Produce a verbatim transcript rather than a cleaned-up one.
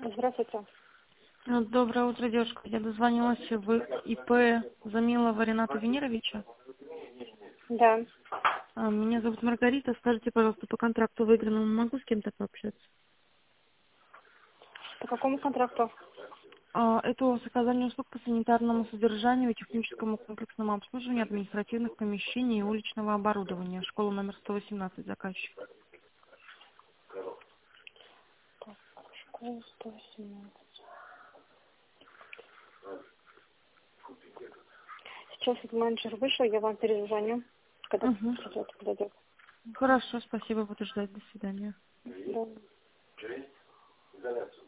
Здравствуйте. Ну, Доброе утро, девушка. Я дозвонилась в ИП Замилова Рената Венеровича. Да. А, Меня зовут Маргарита. Скажите, пожалуйста, по контракту выигранному могу с кем-то пообщаться? По какому контракту? А, Это о оказании услуг по санитарному содержанию и техническому комплексному обслуживанию административных помещений и уличного оборудования. Школа номер сто восемнадцать, заказчик. Так, школа сто восемнадцать. Сейчас этот менеджер вышел, я вам перезвоню, когда Угу. придет, подойдет. Хорошо, спасибо, буду ждать. До свидания. Да.